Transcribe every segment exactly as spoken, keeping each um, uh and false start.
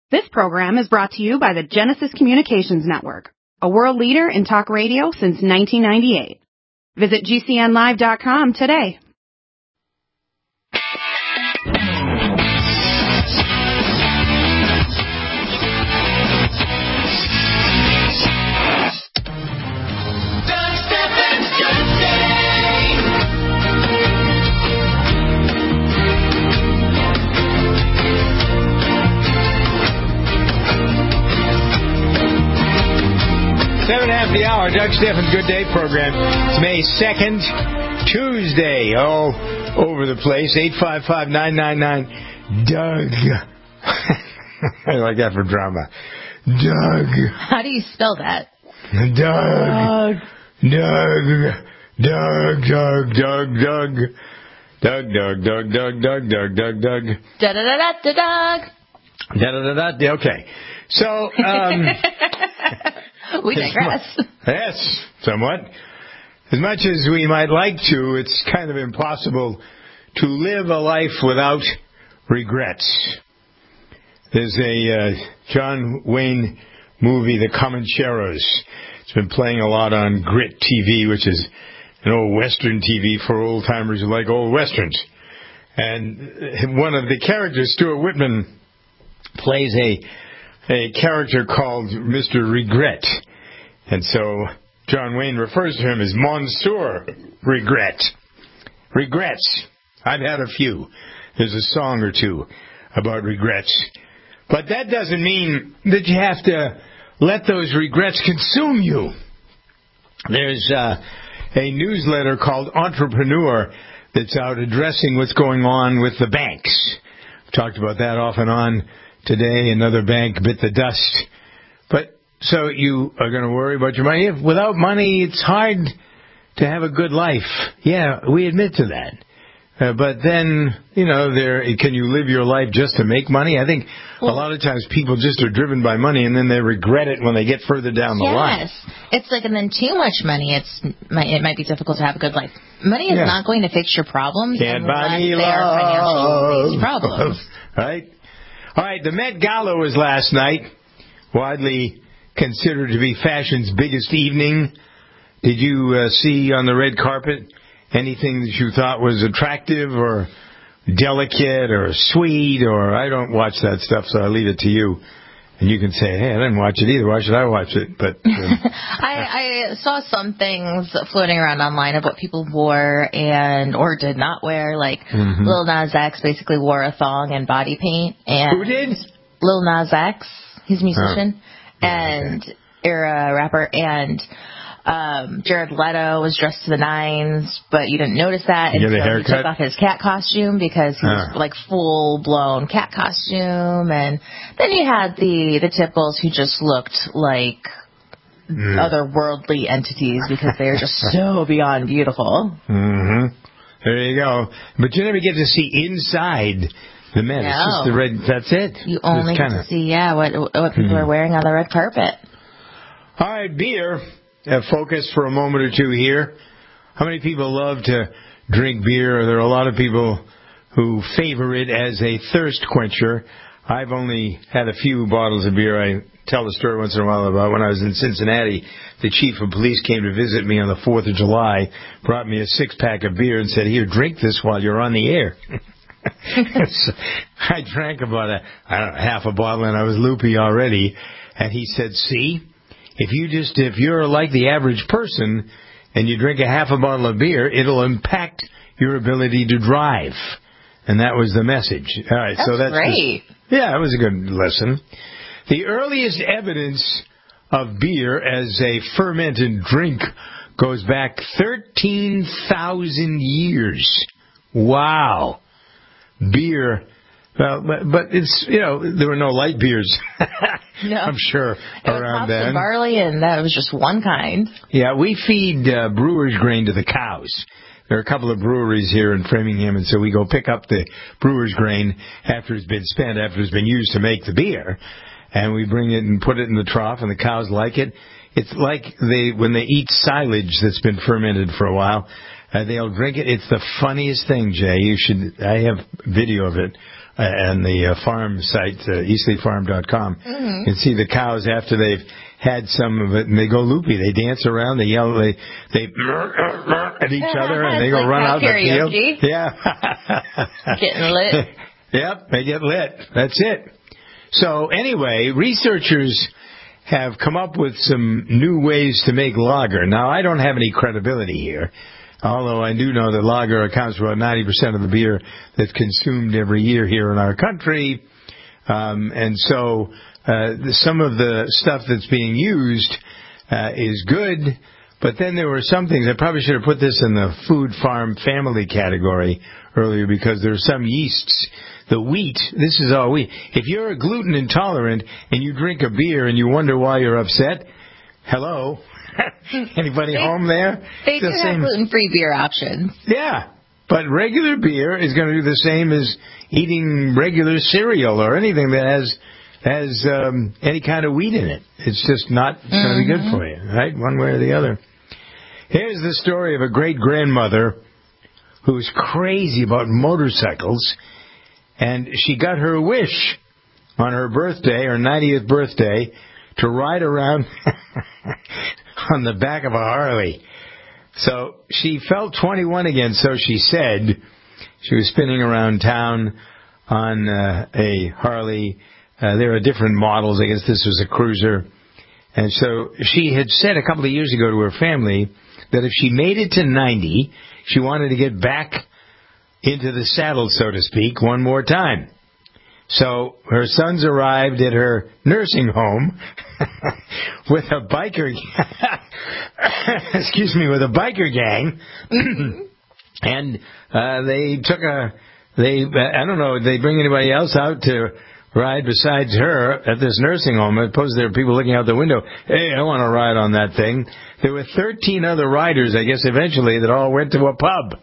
This program is brought to you by the Genesis Communications Network, a world leader in talk radio since nineteen ninety-eight. Visit G C N live dot com today. Seven after the hour, Doug Stephan's Good Day program. It's May second, Tuesday. All over the place. eight five five, nine nine nine, Doug. I like that for drama. Doug. How do you spell that? Doug. Doug. Doug. Doug. Doug. Doug. Doug. Doug. Doug. Doug. Doug. Doug. Doug. Doug. Da da da da da Doug. Da da da da. Okay. So, um. We digress. Yes, somewhat. As much as we might like to, it's kind of impossible to live a life without regrets. There's a uh, John Wayne movie, The Comancheros. It's been playing a lot on Grit T V, which is an old Western T V for old-timers who like old Westerns. And one of the characters, Stuart Whitman, plays a a character called Mister Regret. And so John Wayne refers to him as Monsieur Regret. Regrets. I've had a few. There's a song or two about regrets. But that doesn't mean that you have to let those regrets consume you. There's uh, a newsletter called Entrepreneur that's out addressing what's going on with the banks. We've talked about that off and on. Today, another bank bit the dust. But so you are going to worry about your money. If without money, it's hard to have a good life. Yeah, we admit to that. Uh, but then, you know, there can you live your life just to make money? I think well, a lot of times people just are driven by money, and then they regret it when they get further down the yes. line. Yes, it's like, and then too much money, it's it might be difficult to have a good life. Money is yeah. not going to fix your problems Can't unless buy me they are financial problems. Right? All right, the Met Gala was last night, widely considered to be fashion's biggest evening. Did you uh, see on the red carpet anything that you thought was attractive or delicate or sweet? Or I don't watch that stuff, so I leave it to you. And you can say, hey, I didn't watch it either. Why should I watch it? But um, I, I saw some things floating around online of what people wore and or did not wear. Like mm-hmm. Lil Nas X basically wore a thong and body paint. And who did? Lil Nas X. He's a musician oh. and okay. era rapper. And um, Jared Leto was dressed to the nines, but you didn't notice that until he took off his cat costume because he was uh. like full blown cat costume. And then you had the the typicals who just looked like mm. otherworldly entities because they are just so beyond beautiful. Mm-hmm. There you go. But you never get to see inside the Met. No. It's just the red. That's it. You only kinda... get to see yeah what what people mm. are wearing on the red carpet. All right, beer. Uh, focus for a moment or two here. How many people love to drink beer? There are a lot of people who favor it as a thirst quencher. I've only had a few bottles of beer. I tell the story once in a while about when I was in Cincinnati. The chief of police came to visit me on the fourth of July, brought me a six-pack of beer and said, here, drink this while you're on the air. So I drank about a, I don't know, half a bottle, and I was loopy already. And he said, see? If you just, if you're like the average person and you drink a half a bottle of beer, it'll impact your ability to drive. And that was the message. All right, that's so that's great. The, yeah, it was a good lesson. The earliest evidence of beer as a fermented drink goes back thirteen thousand years. Wow. Beer. Well, but, but it's, you know, there were no light beers, no. I'm sure, it around was then. And barley, and that was just one kind. Yeah, we feed uh, brewer's grain to the cows. There are a couple of breweries here in Framingham, and so we go pick up the brewer's grain after it's been spent, after it's been used to make the beer, and we bring it and put it in the trough, and the cows like it. It's like they when they eat silage that's been fermented for a while, uh, they'll drink it. It's the funniest thing, Jay. You should. I have video of it and the uh, farm site, uh, eastleigh farm dot com. Mm-hmm. You can see the cows after they've had some of it, and they go loopy. They dance around, they yell, they they at each other, and they go like run out in the field. Yeah. Getting lit. Yep, they get lit. That's it. So anyway, researchers have come up with some new ways to make lager. Now, I don't have any credibility here, although I do know that lager accounts for about ninety percent of the beer that's consumed every year here in our country. Um, and so uh, some of the stuff that's being used uh, is good, but then there were some things, I probably should have put this in the food, farm, family category earlier, because there are some yeasts. The wheat, this is all wheat. If you're gluten intolerant and you drink a beer and you wonder why you're upset, hello? Anybody they, home there? They the do same. have gluten-free beer options. Yeah, but regular beer is going to do the same as eating regular cereal or anything that has has um, any kind of wheat in it. It's just not mm-hmm. going to be good for you, right? One way or the other. Here's the story of a great-grandmother who's crazy about motorcycles. And she got her wish on her birthday, her ninetieth birthday, to ride around on the back of a Harley. So she felt twenty-one again, so she said. She was spinning around town on uh, a Harley. Uh, there are different models. I guess this was a cruiser. And so she had said a couple of years ago to her family that if she made it to ninety, she wanted to get back into the saddle, so to speak, one more time. So her sons arrived at her nursing home with a biker, excuse me, with a biker gang, and uh, they took a, they, I don't know, did they bring anybody else out to ride besides her at this nursing home? I suppose there were people looking out the window. Hey, I want to ride on that thing. There were thirteen other riders, I guess, eventually, that all went to a pub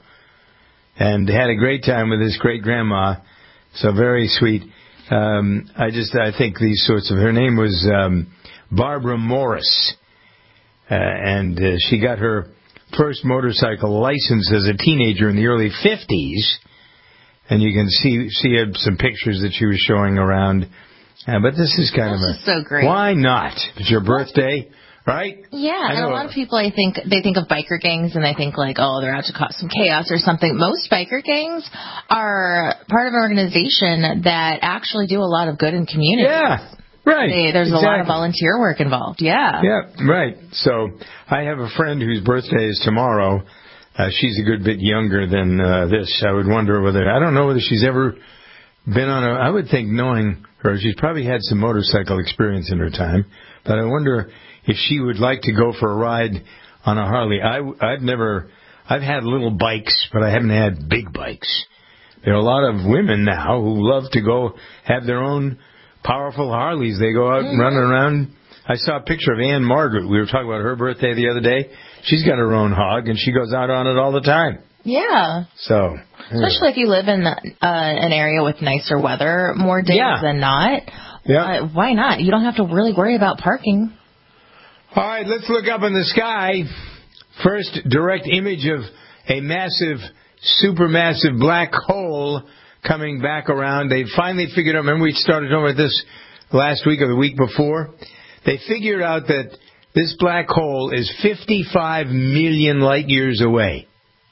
and had a great time with his great-grandma. So very sweet. Um, I just, I think these sorts of, her name was um, Barbara Morris. Uh, and uh, she got her first motorcycle license as a teenager in the early fifties. And you can see see some pictures that she was showing around. Uh, but this is kind this of a... This is so great. Why not? It's your birthday. Right? Yeah, and a lot of people, I think, they think of biker gangs and they think like, oh, they're out to cause some chaos or something. Most biker gangs are part of an organization that actually do a lot of good in communities. Yeah, right. They, there's exactly. a lot of volunteer work involved, yeah. Yeah, right. So I have a friend whose birthday is tomorrow. Uh, she's a good bit younger than uh, this. I would wonder whether, I don't know whether she's ever been on a, I would think knowing her, she's probably had some motorcycle experience in her time, but I wonder if she would like to go for a ride on a Harley. I, I've never, I've had little bikes, but I haven't had big bikes. There are a lot of women now who love to go have their own powerful Harleys. They go out mm-hmm. and run around. I saw a picture of Anne Margaret. We were talking about her birthday the other day. She's got her own hog, and she goes out on it all the time. Yeah. So, especially if you live in uh, an area with nicer weather more days yeah. than not. Yeah. Uh, why not? You don't have to really worry about parking. All right, let's look up in the sky. First direct image of a massive, supermassive black hole coming back around. They finally figured out, remember we started talking about this last week or the week before? They figured out that this black hole is fifty-five million light years away.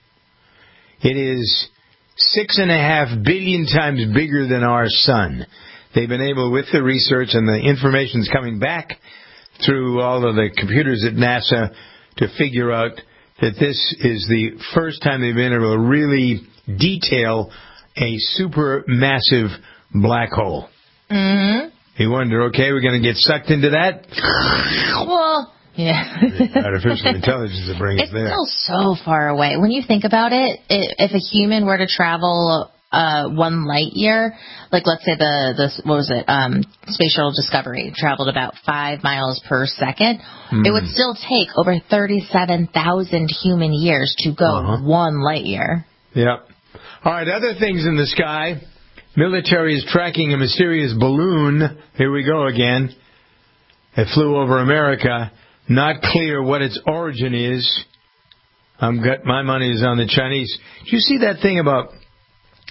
It is six and a half billion times bigger than our sun. They've been able, with the research and the information's coming back through all of the computers at NASA, to figure out that this is the first time they've been able to really detail a supermassive black hole. Mm-hmm. You wonder, okay, we're going to get sucked into that? Well, yeah. Artificial intelligence will bring us there. It's still so far away. When you think about it, if a human were to travel uh, one light year, like let's say the, the what was it, um, Space Shuttle Discovery traveled about five miles per second, mm. it would still take over thirty-seven thousand human years to go uh-huh. one light year. Yep. All right, other things in the sky. Military is tracking a mysterious balloon. Here we go again. It flew over America. Not clear what its origin is. I'm got my money is on the Chinese. Did you see that thing about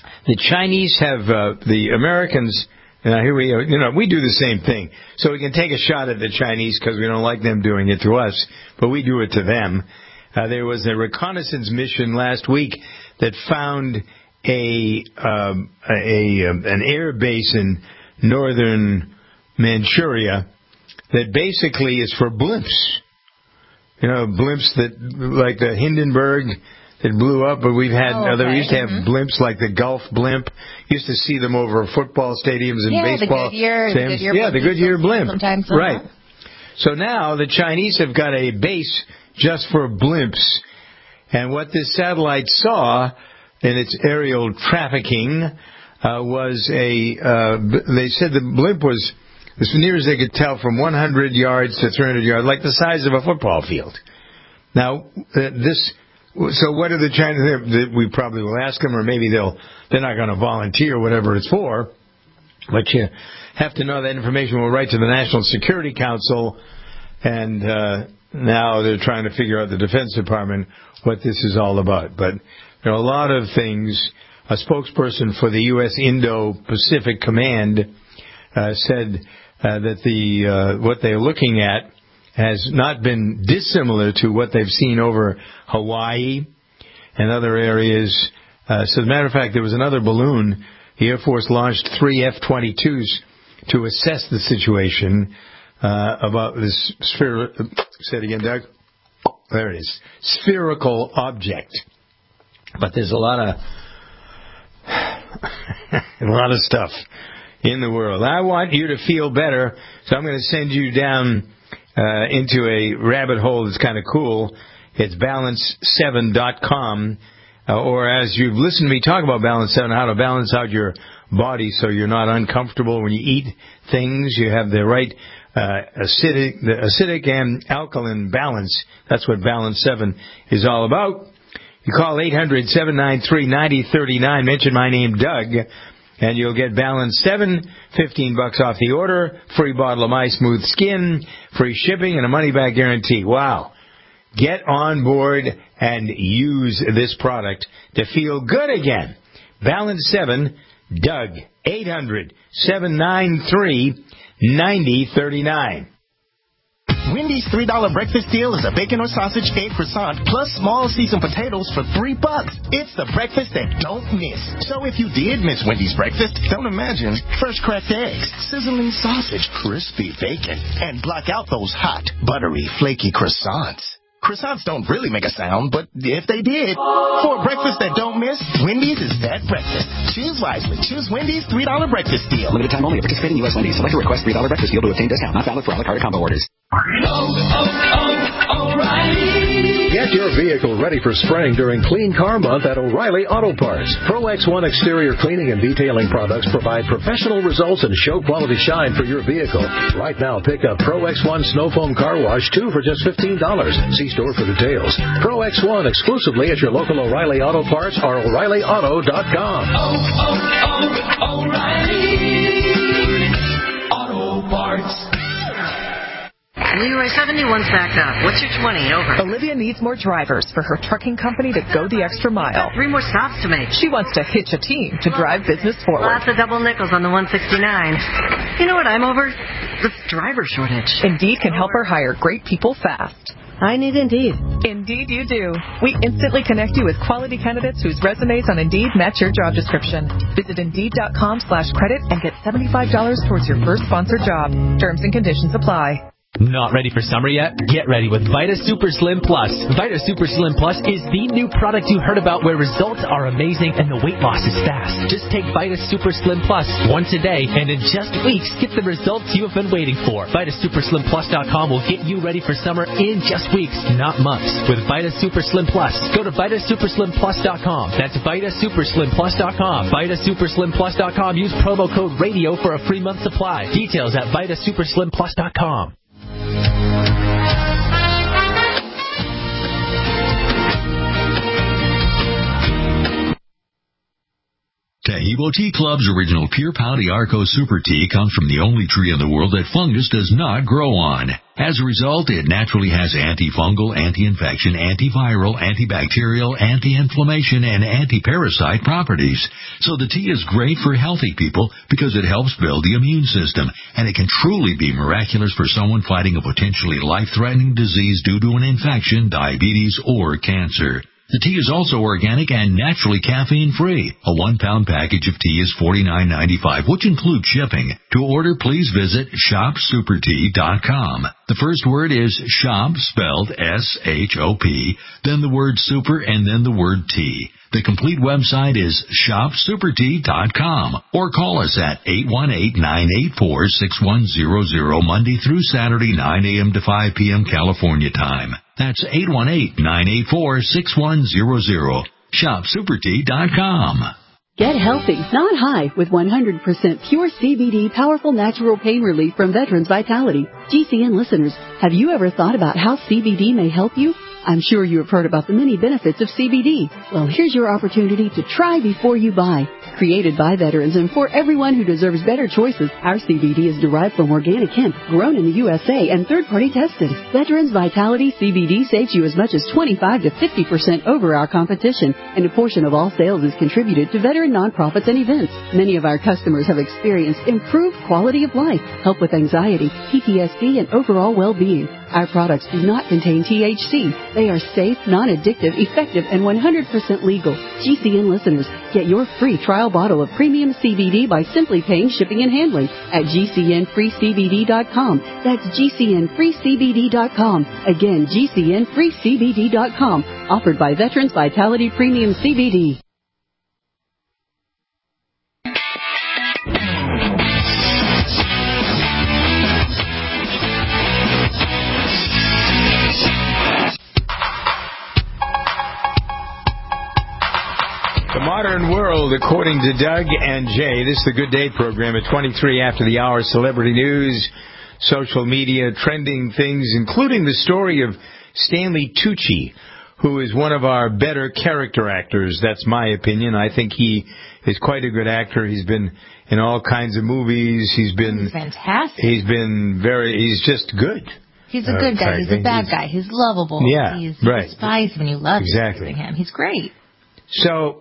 the Chinese have, uh, the Americans, and here we are, you know, we do the same thing. So we can take a shot at the Chinese because we don't like them doing it to us, but we do it to them. Uh, there was a reconnaissance mission last week that found a, um, a, a an air base in northern Manchuria that basically is for blimps. You know, blimps that, like the Hindenburg that blew up, but we've had oh, other, okay. we used to have mm-hmm. blimps like the Gulf blimp. Used to see them over football stadiums and yeah, baseball the Goodyear, stadiums. The Goodyear yeah, the Goodyear blimp. Sometimes right. That. So now the Chinese have got a base just for blimps. And what this satellite saw in its aerial trafficking uh, was a, uh, they said the blimp was, as near as they could tell, from one hundred yards to three hundred yards, like the size of a football field. Now, uh, this, so what are the Chinese, we probably will ask them, or maybe they'll, they're not going to volunteer, whatever it's for, but you have to know that information. We'll write to the National Security Council, and uh, now they're trying to figure out, the Defense Department, what this is all about. But there are a lot of things. A spokesperson for the U S Indo-Pacific Command uh, said uh, that the uh, what they're looking at has not been dissimilar to what they've seen over Hawaii and other areas. Uh, so as a matter of fact, there was another balloon. The Air Force launched three F twenty-twos to assess the situation uh, about this spherical, say it again, Doug. There it is. Spherical object. But there's a lot of, a lot of stuff in the world. I want you to feel better, so I'm going to send you down uh, into a rabbit hole that's kind of cool. It's balance seven dot com, uh, or as you've listened to me talk about Balance seven, how to balance out your body so you're not uncomfortable when you eat things. You have the right uh, acidic, the acidic and alkaline balance. That's what Balance seven is all about. You call eight hundred, seven nine three, nine zero three nine, mention my name, Doug, and you'll get Balance seven, fifteen bucks off the order, free bottle of My Smooth Skin, free shipping, and a money-back guarantee. Wow. Get on board and use this product to feel good again. Balance seven, Doug, eight hundred, seven nine three, nine zero three nine. Wendy's three dollar breakfast deal is a bacon or sausage egg croissant plus small seasoned potatoes for three bucks. It's the breakfast that don't miss. So if you did miss Wendy's breakfast, don't imagine fresh cracked eggs, sizzling sausage, crispy bacon, and block out those hot, buttery, flaky croissants. Croissants don't really make a sound, but if they did, for a breakfast that don't miss, Wendy's is that breakfast. Choose wisely. Choose Wendy's three dollar breakfast deal. Limited time only. Participating U S Wendy's. Select a request three dollar breakfast deal to obtain discount. Not valid for a la carte combo orders. Oh, oh, oh, O'Reilly. Get your vehicle ready for spring during Clean Car Month at O'Reilly Auto Parts. Pro X one exterior cleaning and detailing products provide professional results and show quality shine for your vehicle. Right now, pick up Pro X one Snow Foam Car Wash two for just fifteen dollars. See store for details. Pro X one exclusively at your local O'Reilly Auto Parts or O'Reilly Auto dot com. Oh, oh, oh, O'Reilly Auto Parts. Leroy seventy-one's backed up. What's your twenty? Over. Olivia needs more drivers for her trucking company to go the extra mile. Three more stops to make. She wants to hitch a team to drive business forward. Lots of double nickels on the one sixty-nine. You know what I'm over? This driver shortage. Indeed can help her hire great people fast. I need Indeed. Indeed you do. We instantly connect you with quality candidates whose resumes on Indeed match your job description. Visit Indeed.com slash credit and get seventy-five dollars towards your first sponsored job. Terms and conditions apply. Not ready for summer yet? Get ready with Vita Super Slim Plus. Vita Super Slim Plus is the new product you heard about where results are amazing and the weight loss is fast. Just take Vita Super Slim Plus once a day and in just weeks get the results you have been waiting for. Vita Super Slim Plus dot com will get you ready for summer in just weeks, not months. With Vita Super Slim Plus, go to Vita Super Slim Plus dot com. That's Vita Super Slim Plus dot com. Vita Super Slim Plus dot com. Use promo code RADIO for a free month supply. Details at Vita Super Slim Plus dot com. Taheebo Tea Club's original Pure Pouty Arco Super Tea comes from the only tree in the world that fungus does not grow on. As a result, it naturally has antifungal, anti-infection, antiviral, antibacterial, anti-inflammation, and anti-parasite properties. So the tea is great for healthy people because it helps build the immune system, and it can truly be miraculous for someone fighting a potentially life-threatening disease due to an infection, diabetes, or cancer. The tea is also organic and naturally caffeine-free. A one-pound package of tea is forty-nine ninety-five, which includes shipping. To order, please visit shop super tea dot com. The first word is shop, spelled S H O P, then the word super, and then the word tea. The complete website is shop super tea dot com, or call us at eight one eight, nine eight four, six one zero zero Monday through Saturday, nine a.m. to five p.m. California time. That's eight one eight, nine eight four, six one zero zero. shop super tea dot com. Get healthy, not high, with one hundred percent pure C B D powerful natural pain relief from Veterans Vitality. G C N listeners, have you ever thought about how C B D may help you? I'm sure you have heard about the many benefits of C B D. Well, here's your opportunity to try before you buy. Created by veterans and for everyone who deserves better choices, our C B D is derived from organic hemp, grown in the U S A and third-party tested. Veterans Vitality C B D saves you as much as twenty-five to fifty percent over our competition, and a portion of all sales is contributed to veteran nonprofits and events. Many of our customers have experienced improved quality of life, help with anxiety, P T S D, and overall well-being. Our products do not contain T H C. They are safe, non-addictive, effective, and one hundred percent legal. G C N listeners, get your free trial bottle of premium C B D by simply paying shipping and handling at G C N free C B D dot com. That's G C N free C B D dot com. Again, G C N free C B D dot com. Offered by Veterans Vitality Premium C B D. The Modern World, according to Doug and Jay. This is the Good Day program at twenty-three after the hour. Celebrity news, social media, trending things, including the story of Stanley Tucci, who is one of our better character actors. That's my opinion. I think he is quite a good actor. He's been in all kinds of movies. He's been he's fantastic. He's been very. He's just good. He's a good uh, guy. He's a bad he's, guy. He's lovable. Yeah, he's, right. He's despised when you love exactly. him. He's great. So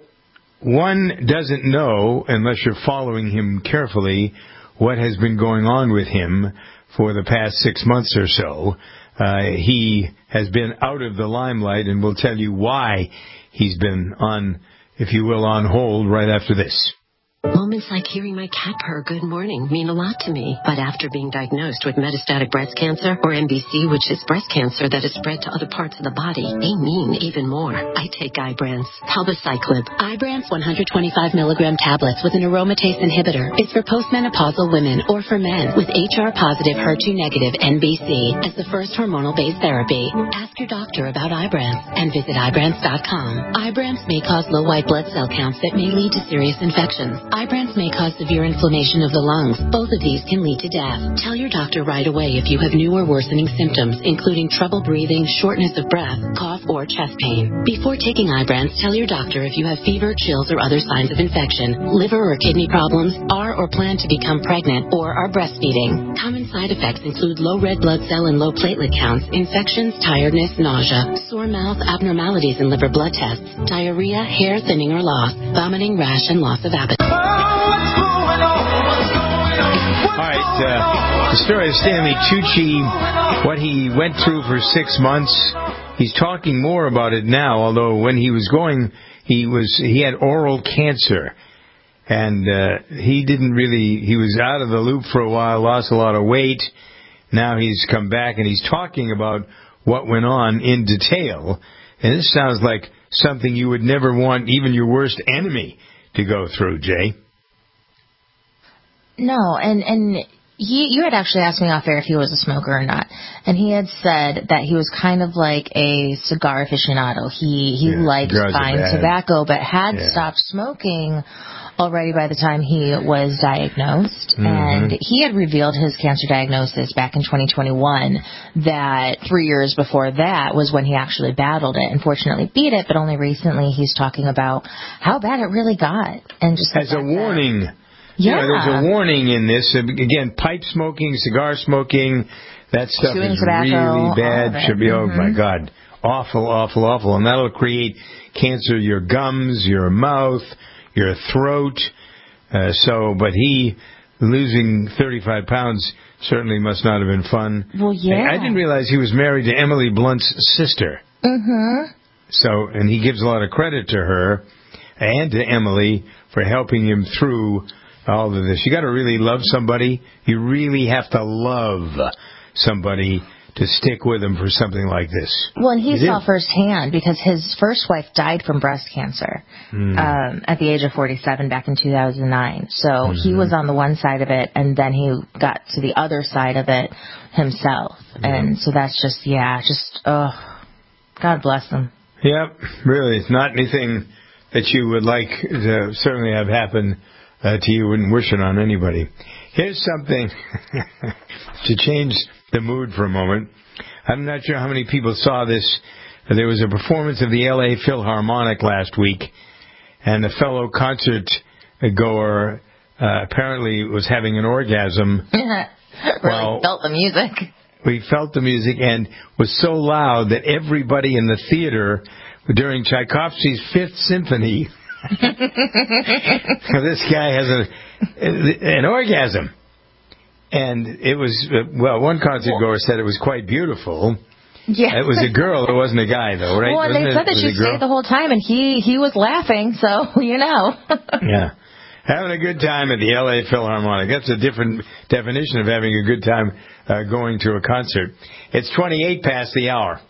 one doesn't know, unless you're following him carefully, what has been going on with him for the past six months or so. Uh, he has been out of the limelight, and we'll tell you why he's been on, if you will, on hold right after this. Moments like hearing my cat purr good morning mean a lot to me. But after being diagnosed with metastatic breast cancer, or M B C, which is breast cancer that is spread to other parts of the body, they mean even more. I take Ibrance. Palbociclib. Ibrance one hundred twenty-five milligram tablets with an aromatase inhibitor is for postmenopausal women or for men with H R-positive, H E R two negative M B C as the first hormonal-based therapy. Ask your doctor about Ibrance and visit Ibrance dot com. Ibrance may cause low white blood cell counts that may lead to serious infections. Ibrance may cause severe inflammation of the lungs. Both of these can lead to death. Tell your doctor right away if you have new or worsening symptoms, including trouble breathing, shortness of breath, cough, or chest pain. Before taking Ibrance, tell your doctor if you have fever, chills, or other signs of infection, liver or kidney problems, are or plan to become pregnant, or are breastfeeding. Common side effects include low red blood cell and low platelet counts, infections, tiredness, nausea, sore mouth, abnormalities in liver blood tests, diarrhea, hair thinning or loss, vomiting, rash, and loss of appetite. All right, uh, the story of Stanley Tucci, what he went through for six months. He's talking more about it now, although when he was going, he was he had oral cancer, and uh, he didn't really. He was out of the loop for a while, lost a lot of weight. Now he's come back, and he's talking about what went on in detail. And this sounds like something you would never want even your worst enemy to go through, Jay. No, and and he, you had actually asked me off air if he was a smoker or not, and he had said that he was kind of like a cigar aficionado. He he yeah, liked fine tobacco, but had yeah. stopped smoking already by the time he was diagnosed. Mm-hmm. And he had revealed his cancer diagnosis back in twenty twenty-one, that three years before that was when he actually battled it. Unfortunately beat it, but only recently he's talking about how bad it really got. And just as a warning. You know, there's a warning in this. Again, pipe smoking, cigar smoking, that stuff Chewing is tobacco, really bad. all of it. Should be, oh Mhm. my God, awful, awful, awful. And that'll create cancer of your gums, your mouth, your throat. Uh, so, but he, losing thirty-five pounds certainly must not have been fun. Well, yeah. And I didn't realize he was married to Emily Blunt's sister. Mm-hmm. So, and he gives a lot of credit to her and to Emily for helping him through all of this. You got to really love somebody. You really have to love somebody to stick with them for something like this. Well, and he You saw did. firsthand because his first wife died from breast cancer Mm. um, at the age of forty-seven back in two thousand nine. So Mm-hmm. he was on the one side of it, and then he got to the other side of it himself. And so that's just, yeah, just, oh, God bless him. Yep, really, it's not anything that you would like to certainly have happen uh, to you. Wouldn't wish it on anybody. Here's something to change the mood for a moment. I'm not sure how many people saw this. There was a performance of the L A Philharmonic last week, and a fellow concert goer uh, apparently was having an orgasm. really Well, felt the music. We felt the music and was so loud that everybody in the theater during Tchaikovsky's Fifth Symphony, this guy has a an orgasm. And it was, well, one concert goer said it was quite beautiful. Yeah. It was a girl, it wasn't a guy, though, right? Well, and Wasn't they it? said that Was she it a girl? stayed the whole time, and he, he was laughing, so, you know. Yeah. Having a good time at the L A Philharmonic. That's a different definition of having a good time uh, going to a concert. It's twenty-eight past the hour.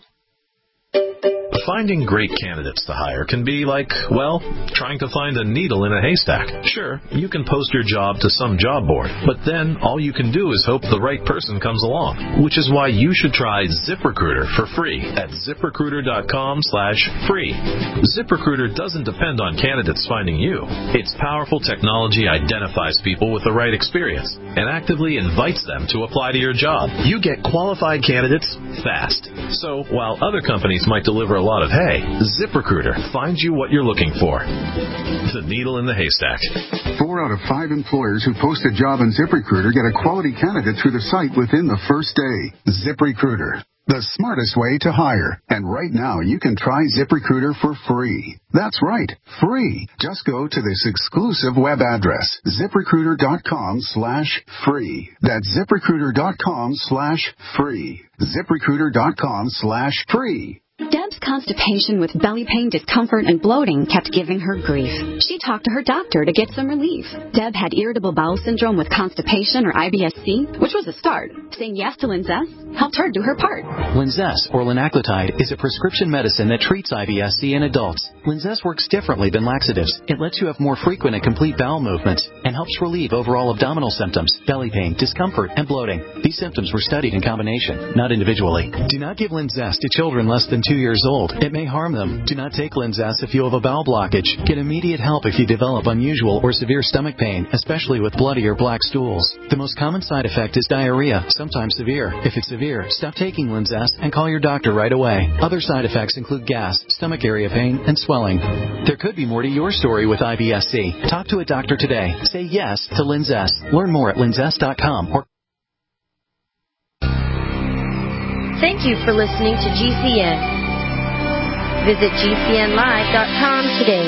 Finding great candidates to hire can be like, well, trying to find a needle in a haystack. Sure, you can post your job to some job board, but then all you can do is hope the right person comes along, which is why you should try ZipRecruiter for free at ZipRecruiter.com slash free. ZipRecruiter doesn't depend on candidates finding you. Its powerful technology identifies people with the right experience and actively invites them to apply to your job. You get qualified candidates fast. So while other companies might deliver a lot of hay, ZipRecruiter finds you what you're looking for. The needle in the haystack. Four out of five employers who post a job on ZipRecruiter get a quality candidate through the site within the first day. ZipRecruiter, the smartest way to hire. And right now, you can try ZipRecruiter for free. That's right, free. Just go to this exclusive web address, ZipRecruiter.com slash free. That's ZipRecruiter.com slash free. ZipRecruiter.com slash free. Deb's constipation with belly pain, discomfort, and bloating kept giving her grief. She talked to her doctor to get some relief. Deb had irritable bowel syndrome with constipation or I B S C, which was a start. Saying yes to Linzess helped her do her part. Linzess, or linaclotide, is a prescription medicine that treats I B S C in adults. Linzess works differently than laxatives. It lets you have more frequent and complete bowel movements and helps relieve overall abdominal symptoms, belly pain, discomfort, and bloating. These symptoms were studied in combination, not individually. Do not give Linzess to children less than two years old. It may harm them. Do not take Linzess if you have a bowel blockage. Get immediate help if you develop unusual or severe stomach pain, especially with bloody or black stools. The most common side effect is diarrhea, sometimes severe. If it's severe, stop taking Linzess and call your doctor right away. Other side effects include gas, stomach area pain, and swelling. There could be more to your story with I B S C. Talk to a doctor today. Say yes to Linzess. Learn more at linzess dot com or Thank you for listening to G C N. Visit G C N live dot com today.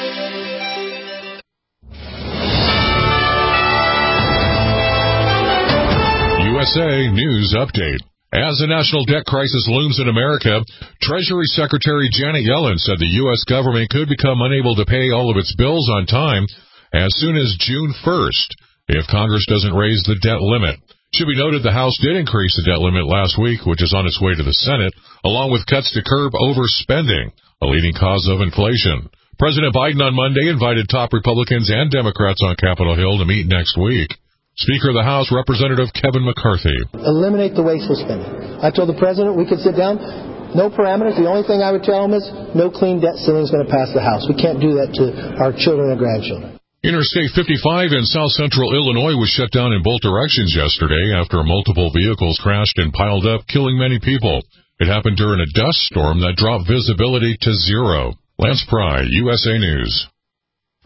U S A News Update. As the national debt crisis looms in America, Treasury Secretary Janet Yellen said the U S government could become unable to pay all of its bills on time as soon as June first if Congress doesn't raise the debt limit. Should be noted the House did increase the debt limit last week, which is on its way to the Senate, along with cuts to curb overspending, a leading cause of inflation. President Biden on Monday invited top Republicans and Democrats on Capitol Hill to meet next week. Speaker of the House, Representative Kevin McCarthy. Eliminate the wasteful spending. I told the President we could sit down, no parameters. The only thing I would tell him is no clean debt ceiling is going to pass the House. We can't do that to our children and grandchildren. Interstate fifty-five in south-central Illinois was shut down in both directions yesterday after multiple vehicles crashed and piled up, killing many people. It happened during a dust storm that dropped visibility to zero. Lance Pry, U S A News.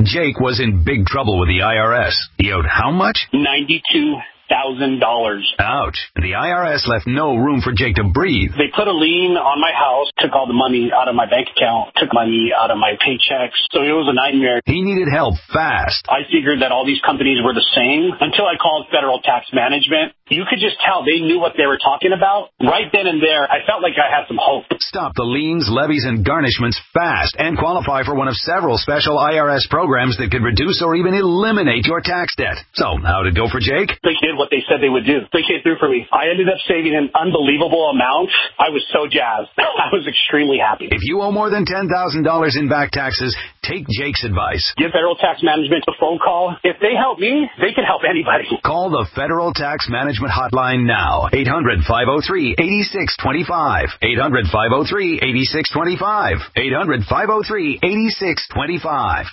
Jake was in big trouble with the I R S. He owed how much? ninety-two thousand dollars. Ouch. The I R S left no room for Jake to breathe. They put a lien on my house, took all the money out of my bank account, took money out of my paychecks. So it was a nightmare. He needed help fast. I figured that all these companies were the same until I called Federal Tax Management. You could just tell they knew what they were talking about. Right then and there, I felt like I had some hope. Stop the liens, levies, and garnishments fast and qualify for one of several special I R S programs that could reduce or even eliminate your tax debt. So, how'd it go for Jake? They did what they said they would do. They came through for me. I ended up saving an unbelievable amount. I was so jazzed. I was extremely happy. If you owe more than ten thousand dollars in back taxes, take Jake's advice. Give Federal Tax Management a phone call. If they help me, they can help anybody. Call the Federal Tax Management Hotline now. eight hundred, five oh three, eight six two five. eight hundred, five oh three, eight six two five. eight hundred, five oh three, eight six two five.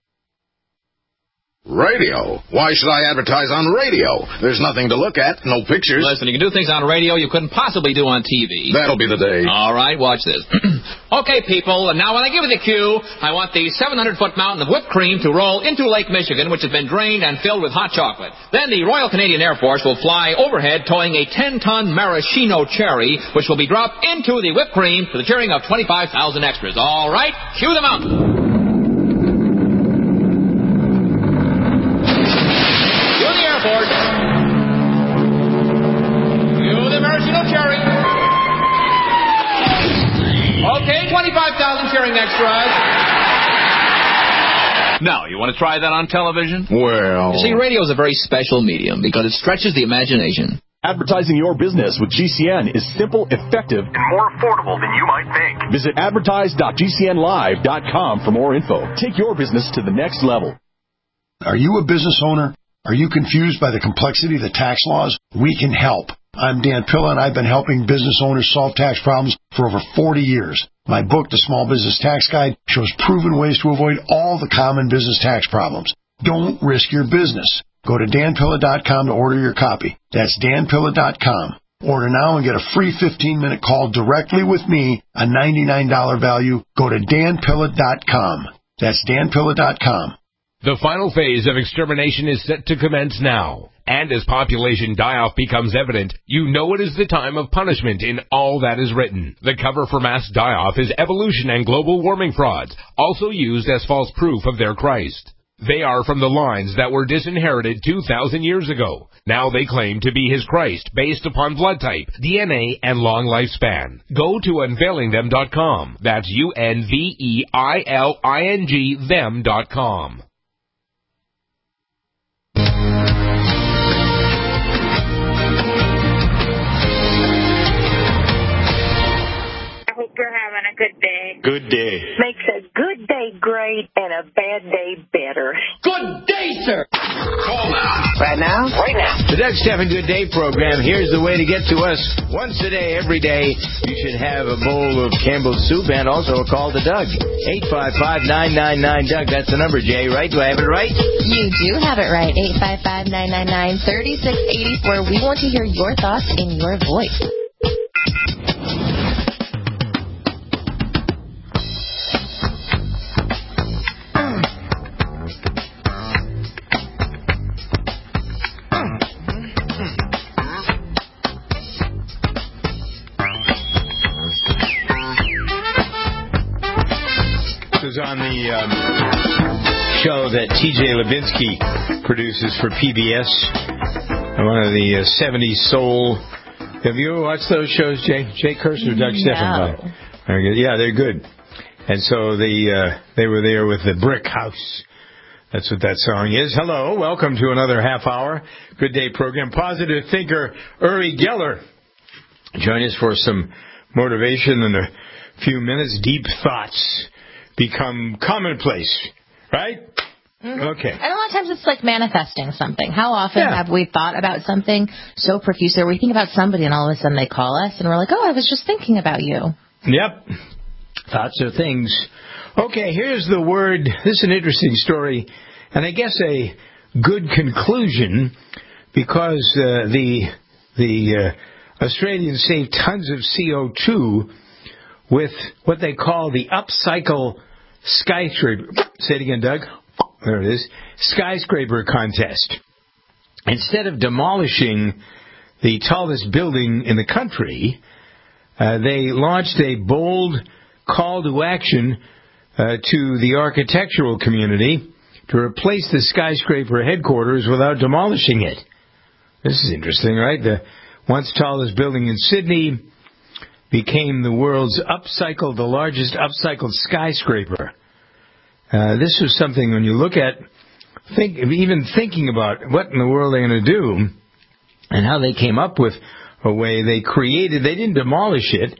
Radio? Why should I advertise on radio? There's nothing to look at, no pictures. Listen, you can do things on radio you couldn't possibly do on T V. That'll be the day. All right, watch this. Okay, people, now when I give you the cue, I want the seven hundred foot mountain of whipped cream to roll into Lake Michigan, which has been drained and filled with hot chocolate. Then the Royal Canadian Air Force will fly overhead towing a ten ton maraschino cherry, which will be dropped into the whipped cream to the cheering of twenty-five thousand extras. All right, cue the mountain. Airport. You the maraschino cherry. Okay, twenty-five thousand cheering extras. Now, you want to try that on television? Well... You see, radio is a very special medium because it stretches the imagination. Advertising your business with G C N is simple, effective, and more affordable than you might think. Visit advertise dot G C N live dot com for more info. Take your business to the next level. Are you a business owner? Are you confused by the complexity of the tax laws? We can help. I'm Dan Pilla, and I've been helping business owners solve tax problems for over forty years. My book, The Small Business Tax Guide, shows proven ways to avoid all the common business tax problems. Don't risk your business. Go to dan pilla dot com to order your copy. That's dan pilla dot com. Order now and get a free fifteen minute call directly with me, a ninety-nine dollars value. Go to dan pilla dot com. That's dan pilla dot com. The final phase of extermination is set to commence now. And as population die-off becomes evident, you know it is the time of punishment in all that is written. The cover for mass die-off is evolution and global warming frauds, also used as false proof of their Christ. They are from the lines that were disinherited two thousand years ago. Now they claim to be his Christ based upon blood type, D N A, and long lifespan. Go to unveiling them dot com. That's U N V E I L I N G them dot com. Hope you're having a good day. Good day. Makes a good day great and a bad day better. Good day, sir. Call now. Right now? Right now. The Doug Stephan Good Day program. Here's the way to get to us. Once a day, every day, you should have a bowl of Campbell's soup and also a call to Doug. eight five five, nine nine nine, Doug. That's the number, Jay, right? Do I have it right? You do have it right. eight five five, nine nine nine, three six eight four. We want to hear your thoughts in your voice. On the um, show that T J Levinsky produces for P B S, one of the uh, seventies soul. Have you ever watched those shows, Jay? Jay Kurtz or Doug No. Stephan? Very good. Yeah, they're good. And so they uh, they were there with the Brick House. That's what that song is. Hello, welcome to another half hour Good Day program. Positive thinker Uri Geller. Join us for some motivation in a few minutes. Deep thoughts become commonplace, right? Mm-hmm. Okay. And a lot of times it's like manifesting something. How often Yeah. have we thought about something so profusely, or we think about somebody and all of a sudden they call us and we're like, oh, I was just thinking about you. Yep. Thoughts are things. Okay, here's the word. This is an interesting story, and I guess a good conclusion, because uh, the the uh, Australians save tons of C O two with what they call the upcycle skyscraper. Say it again, Doug. there it is, skyscraper contest. Instead of demolishing the tallest building in the country, uh, they launched a bold call to action uh, to the architectural community to replace the skyscraper headquarters without demolishing it. This is interesting, right? The once tallest building in Sydney became the world's upcycled, the largest upcycled skyscraper. Uh, this was something when you look at, think, even thinking about what in the world they're going to do and how they came up with a way they created, they didn't demolish it,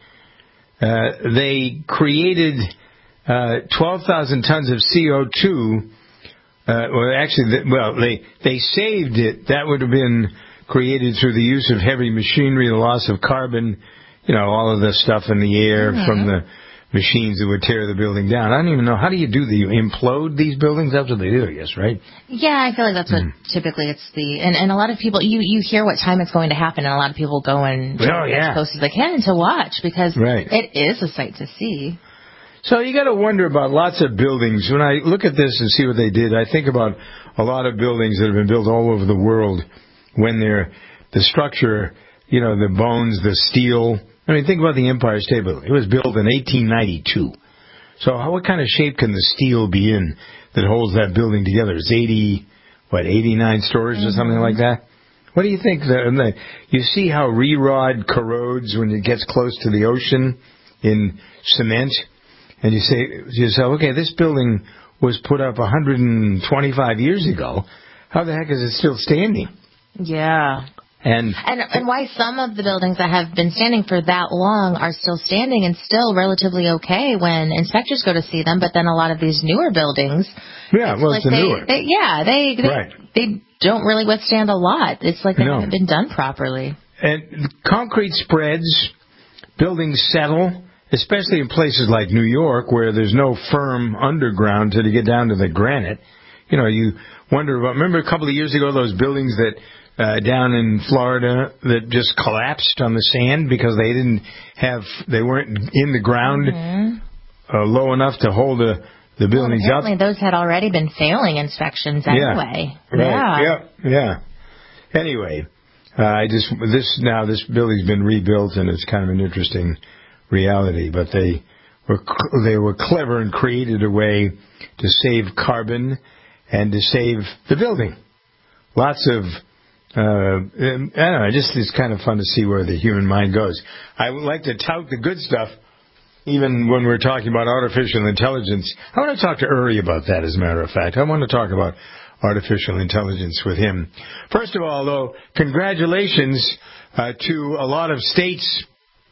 uh, they created uh, twelve thousand tons of C O two. Uh, well, actually, well, they they saved it. That would have been created through the use of heavy machinery, the loss of carbon, you know, all of the stuff in the air mm-hmm. from the machines that would tear the building down. I don't even know. How do you do that? You implode these buildings? That's what they do, I guess, right? Yeah, I feel like that's what mm. typically it's the... And, and a lot of people, you, you hear what time it's going to happen, and a lot of people go and oh, yeah. as close as they can to watch because right. it is a sight to see. So you got to wonder about lots of buildings. When I look at this and see what they did, I think about a lot of buildings that have been built all over the world when they're the structure, you know, the bones, the steel. I mean, think about the Empire State Building. It was built in eighteen ninety-two. So how, what kind of shape can the steel be in that holds that building together? It's eighty, what, eighty-nine stories mm-hmm. or something like that? What do you think? The, you see how re-rod corrodes when it gets close to the ocean in cement? And you say to yourself, okay, this building was put up one hundred twenty-five years ago. How the heck is it still standing? Yeah. And, and and why some of the buildings that have been standing for that long are still standing and still relatively okay when inspectors go to see them, but then a lot of these newer buildings, yeah, well, like it's the they, newer, they, yeah, they they, right. they don't really withstand a lot. It's like they no. haven't been done properly. And concrete spreads, buildings settle, especially in places like New York where there's no firm underground till you get down to the granite. You know, you wonder about. Remember a couple of years ago those buildings that. Uh, down in Florida that just collapsed on the sand because they didn't have, they weren't in the ground mm-hmm. uh, low enough to hold the, the buildings well, apparently up. Those had already been failing inspections anyway. Yeah, right. yeah. yeah, yeah. Anyway, uh, I just this now this building's been rebuilt and it's kind of an interesting reality. But they were they were clever and created a way to save carbon and to save the building. Lots of Uh, I don't know, just it's kind of fun to see where the human mind goes. I would like to tout the good stuff, even when we're talking about artificial intelligence. I want to talk to Uri about that, as a matter of fact. I want to talk about artificial intelligence with him. First of all, though, congratulations uh, to a lot of states.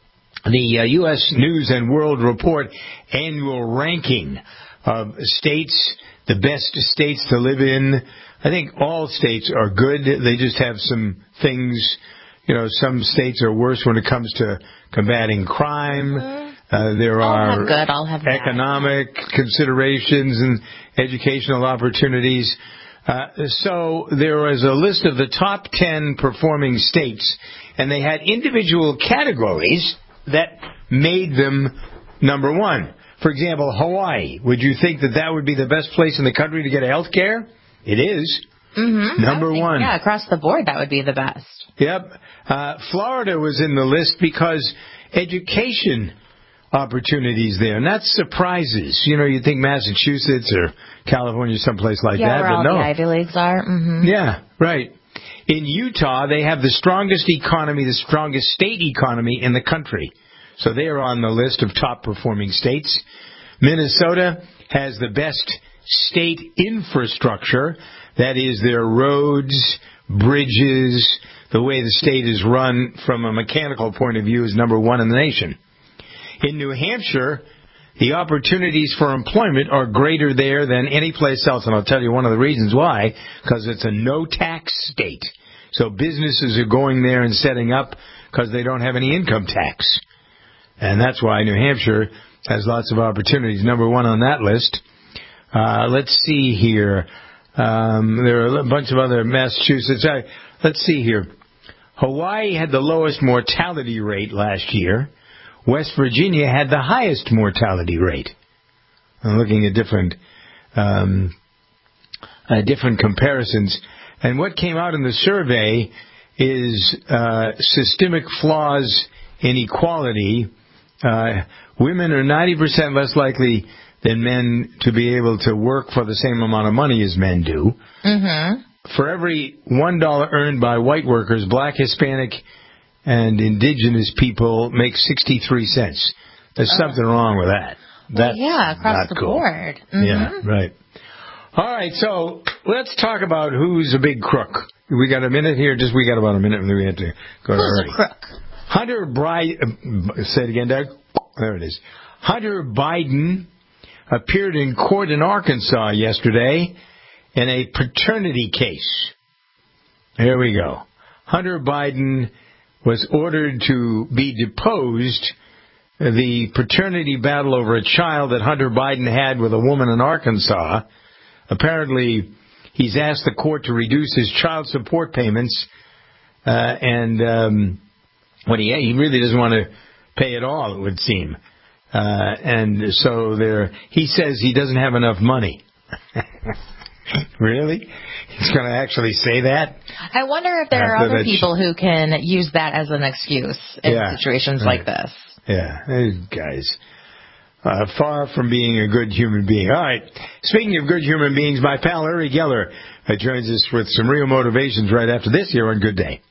The uh, U S News and World Report annual ranking of states, the best states to live in. I think all states are good. They just have some things, you know, some states are worse when it comes to combating crime. Mm-hmm. Uh, there I'll are have good. I'll have economic bad. considerations and educational opportunities. Uh, so there was a list of the top ten performing states, and they had individual categories that made them number one. For example, Hawaii. Would you think that that would be the best place in the country to get health care? It is. Mm-hmm. Number think, one. Yeah, across the board, that would be the best. Yep. Uh, Florida was in the list because education opportunities there, and that's surprises. You know, you'd think Massachusetts or California, someplace like yeah, that, where but all no. the Ivy Leagues are. Mm-hmm. Yeah, right. In Utah, they have the strongest economy, the strongest state economy in the country. So they are on the list of top performing states. Minnesota has the best state infrastructure. That is their roads, bridges, the way the state is run from a mechanical point of view is number one in the nation. In New Hampshire, the opportunities for employment are greater there than any place else. And I'll tell you one of the reasons why, because it's a no-tax state. So businesses are going there and setting up because they don't have any income tax. And that's why New Hampshire has lots of opportunities. Number one on that list. Uh, let's see here. Um, there are a bunch of other Massachusetts. Uh, let's see here. Hawaii had the lowest mortality rate last year. West Virginia had the highest mortality rate. I'm looking at different um, uh, different comparisons. And what came out in the survey is uh, systemic flaws in equality. Uh, women are ninety percent less likely than men to be able to work for the same amount of money as men do. Mm-hmm. For every one dollar earned by white workers, black, Hispanic, and indigenous people make sixty-three cents. There's oh. something wrong with that. That's well, yeah, across not the cool. board. Mm-hmm. Yeah, right. All right, so let's talk about who's a big crook. We got a minute here. Just we got about a minute, and then we have to go to Who's early. a crook? Hunter Biden. Uh, say it again, Doug. There it is. Hunter Biden appeared in court in Arkansas yesterday in a paternity case. Here we go. Hunter Biden was ordered to be deposed. The paternity battle over a child that Hunter Biden had with a woman in Arkansas. Apparently, he's asked the court to reduce his child support payments, uh, and um, what he he really doesn't want to pay at all, it would seem. Uh, and so there, he says he doesn't have enough money. Really? He's going to actually say that? I wonder if there are After other the ch- people who can use that as an excuse in Yeah, situations right. like this. Yeah, these guys. Uh, far from being a good human being. All right. Speaking of good human beings, my pal Uri Geller uh, joins us with some real motivations right after this here on Good Day.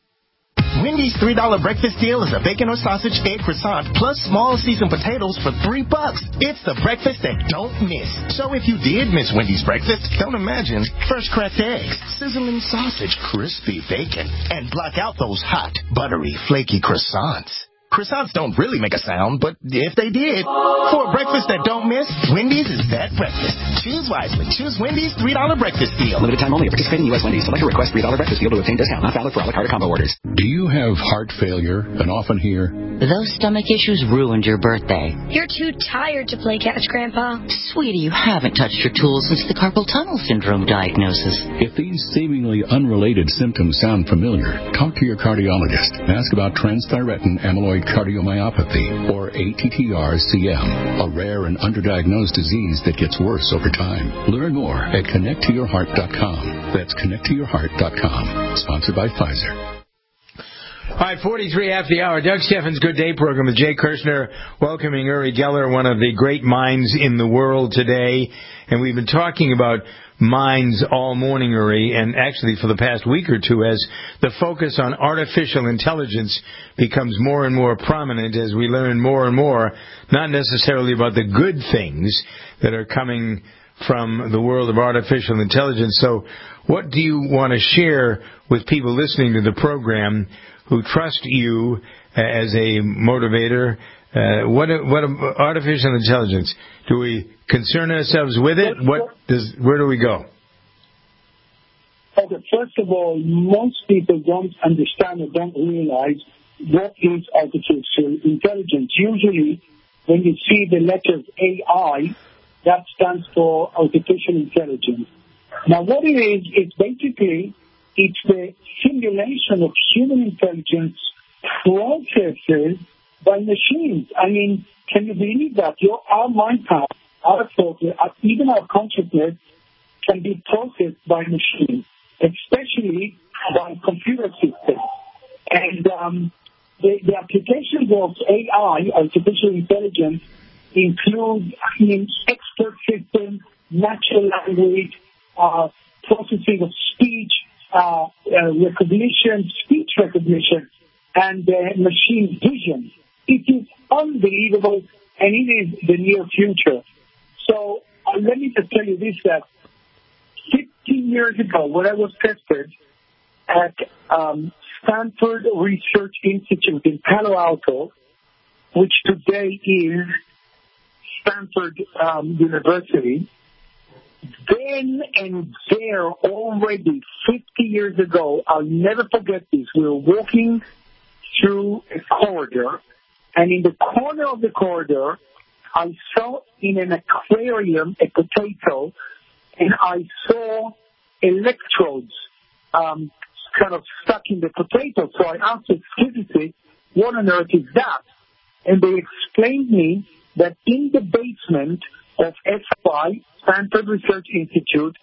Wendy's three dollar breakfast deal is a bacon or sausage egg croissant plus small seasoned potatoes for three bucks. It's the breakfast that don't miss. So if you did miss Wendy's breakfast, don't imagine fresh cracked eggs, sizzling sausage, crispy bacon, and block out those hot, buttery, flaky croissants. Croissants don't really make a sound, but if they did, for a breakfast that don't miss, Wendy's is that breakfast. Choose wisely. Choose Wendy's three dollar breakfast deal. Limited time only. Participating U S Wendy's. Select a request three dollar breakfast deal to obtain discount. Not valid for a la carte combo orders. Do you have heart failure and often hear, those stomach issues ruined your birthday? You're too tired to play catch, Grandpa. Sweetie, you haven't touched your tools since the carpal tunnel syndrome diagnosis. If these seemingly unrelated symptoms sound familiar, talk to your cardiologist. Ask about transthyretin amyloid cardiomyopathy, or A T T R C M, a rare and underdiagnosed disease that gets worse over time. Learn more at connect to your heart dot com. That's connect to your heart dot com. Sponsored by Pfizer. All right, forty-three after the hour. Doug Steffens' Good Day program with Jay Kirshner, welcoming Uri Geller, one of the great minds in the world today. And we've been talking about minds all morning, Uri, and actually for the past week or two as the focus on artificial intelligence becomes more and more prominent as we learn more and more, not necessarily about the good things that are coming from the world of artificial intelligence. So what do you want to share with people listening to the program who trust you as a motivator? Uh, what what artificial intelligence? Do we concern ourselves with it? What does? Where do we go? Okay, first of all, most people don't understand or don't realize what is artificial intelligence. Usually, when you see the letters A I, that stands for artificial intelligence. Now, what it is, it's basically it's the simulation of human intelligence processes by machines. I mean, can you believe that? Your, our mind power, our thought, even our consciousness can be processed by machines, especially by computer systems. And um, the, the applications of A I, artificial intelligence, include I mean, expert systems, natural language, uh, processing of speech, uh, uh, recognition, speech recognition, and uh, machine vision. It is unbelievable, and it is the near future. So uh, let me just tell you this, that fifteen years ago, when I was tested at um, Stanford Research Institute in Palo Alto, which today is Stanford um, University, then and there already fifty years ago, I'll never forget this, we were walking through a corridor, and in the corner of the corridor, I saw in an aquarium a potato, and I saw electrodes um, kind of stuck in the potato. So I asked the physicist, what on earth is that? And they explained me that in the basement of S F I, Stanford Research Institute,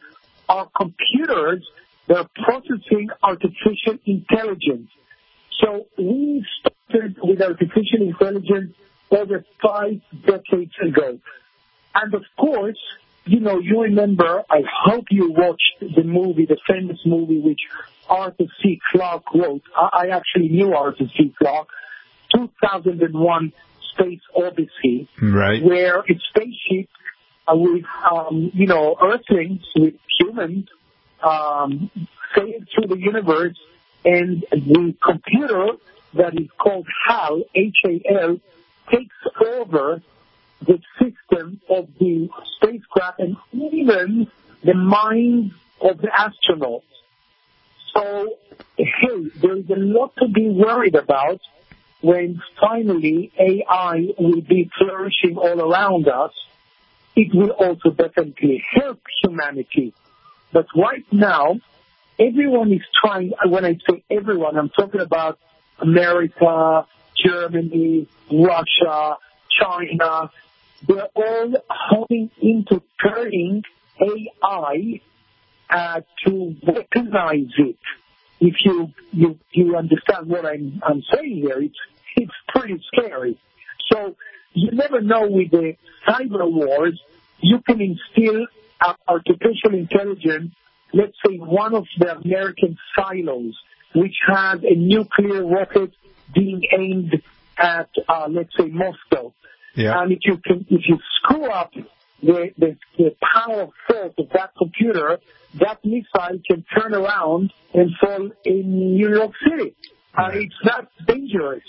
are computers that are processing artificial intelligence. So we started with artificial intelligence over five decades ago. And of course, you know, you remember, I hope you watched the movie, the famous movie which Arthur C. Clarke wrote. I, I actually knew Arthur C. Clarke, two thousand one Space Odyssey, right, where a spaceship uh, with, um, you know, Earthlings, with humans, um, sailed through the universe, and the computer that is called HAL, H A L, takes over the system of the spacecraft and even the mind of the astronauts. So, hey, there is a lot to be worried about when finally A I will be flourishing all around us. It will also definitely help humanity. But right now, everyone is trying, when I say everyone, I'm talking about America, Germany, Russia, China. They're all holding into turning A I uh, to weaponize it. If you, you you understand what I'm I'm saying here, it's it's pretty scary. So you never know with the cyber wars, you can instill uh, artificial intelligence. Let's say one of the American silos, which has a nuclear rocket being aimed at, uh, let's say, Moscow. Yeah. And if you can, if you screw up the, the, the power of thought of that computer, that missile can turn around and fall in New York City. Uh, it's that dangerous.